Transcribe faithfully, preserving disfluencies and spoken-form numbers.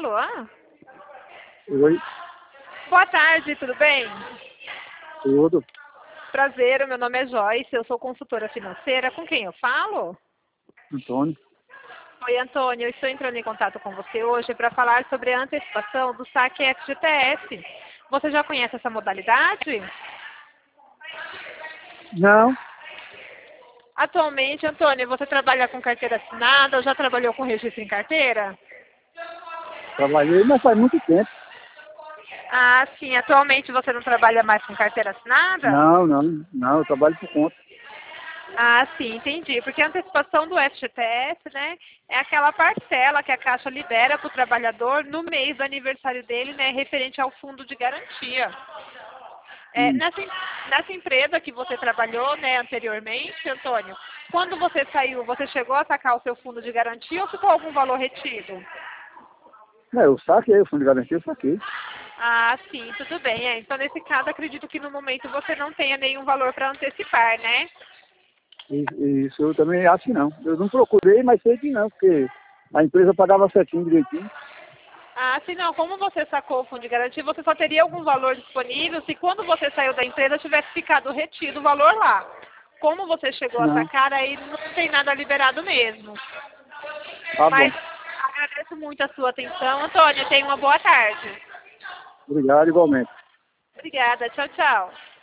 Alô? Oi, Boa tarde, tudo bem? tudo. Prazer, o meu nome é Joyce, eu sou consultora financeira. Com quem eu falo? Antônio. Oi, Antônio, eu estou entrando em contato com você hoje para falar sobre a antecipação do saque F G T S. Você já conhece essa modalidade? Não, Atualmente, Antônio, você trabalha com carteira assinada ou já trabalhou com registro em carteira? trabalhei, mas faz muito tempo. Ah, sim. Atualmente você não trabalha mais com carteira assinada? Não, não, não, eu trabalho por conta. Ah, sim, entendi. Porque a antecipação do F G T S, né, é aquela parcela que a Caixa libera para o trabalhador no mês do aniversário dele, né, referente ao fundo de garantia. É, Hum. nessa, em- nessa empresa que você trabalhou, né, anteriormente, Antônio, quando você saiu, você chegou a sacar o seu fundo de garantia ou ficou algum valor retido? É, eu saquei, o fundo de garantia eu saquei. Ah, sim, tudo bem. É, então, nesse caso, acredito que no momento você não tenha nenhum valor para antecipar, né? E- e Isso eu também acho que não. Eu não procurei, mas sei que não, porque a empresa pagava certinho, direitinho. Ah, sim, não. Como você sacou o fundo de garantia, você só teria algum valor disponível se quando você saiu da empresa tivesse ficado retido o valor lá. Como você chegou a Não, sacar, aí não tem nada liberado mesmo. tá bom. Mas agradeço muito a sua atenção. Antônio, tenha uma boa tarde. Obrigado igualmente. Obrigada. Tchau, tchau.